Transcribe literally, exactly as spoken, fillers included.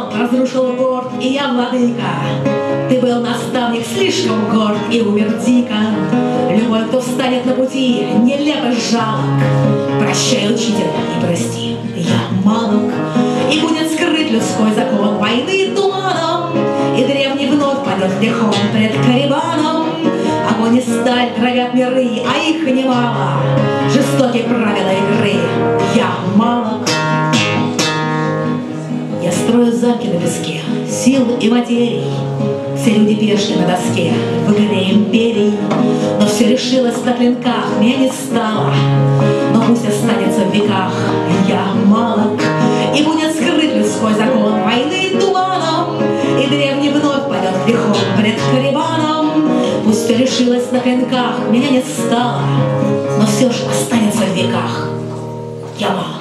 Народ разрушил горд, и я владыка. Ты был наставник слишком горд и умер дико. Любой, кто встанет на пути, нелепо жалок. Прощай, учитель, и прости, я малок. И будет скрыт людской закон войны туманом, и древний вновь падет грехом пред Карибаном. Огонь и сталь травят миры, а их немало. Жестокие правила игры, я малок. Я строю замки на песке, сил и материй. Все люди пешки на доске в игре империй. Но все решилось на клинках, меня не стало. Но пусть останется в веках, я малок. И будет скрыт людской закон войны туманом, и древний вновь падет грехом пред Карибаном. Пусть все решилось на клинках, меня не стало. Но все же останется в веках, я малок.